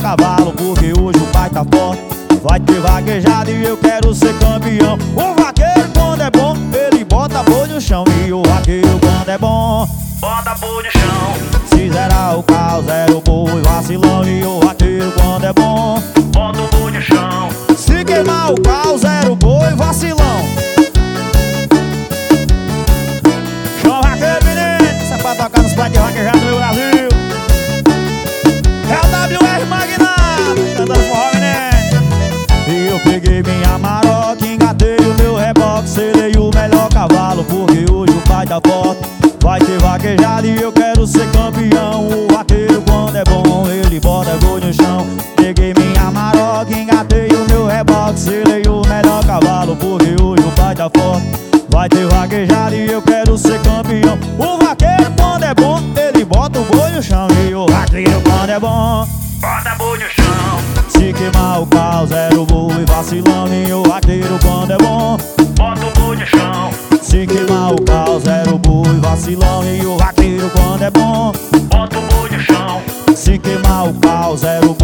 cavalo, porque hoje o pai tá forte. Vai ter vaquejada e eu quero ser campeão. O vaqueiro quando é bom, ele bota boi no chão. E o vaqueiro quando é bom, bota boi no chão. se zerar o carro, zera o boi vacilão. E o vaqueiro quando é bom, bota o boi no chão. se queimar o carro, zera o boi vacilão. Chama vaqueiro, menino, isso é pra tocar nos pais de vaquejada do meu Brasil. É o WR Magnata, cantando forró, menino. E eu peguei minha maroca, engatei o meu reboque, selei o melhor cavalo, porque hoje o pai tá forte. Vai ter vaquejada e eu quero ser campeão. O vaqueiro quando é bom, ele bota boi no chão. Peguei minha maroca, engatei o meu reboque, selei o melhor cavalo, porque hoje o pai tá forte. Vai ter vaquejada e eu quero ser campeão. O vaqueiro quando é bom, ele bota o boi no chão. E o vaqueiro quando é bom, bota boi no chão. se queimar o carro, zero o boi vacilão. E o vaqueiro quando é bom, bota o boi no chão. se queimar o carro, zero o boi vacilão. E o vaqueiro quando é bom, bota o boi no chão. se queimar o carro, zero o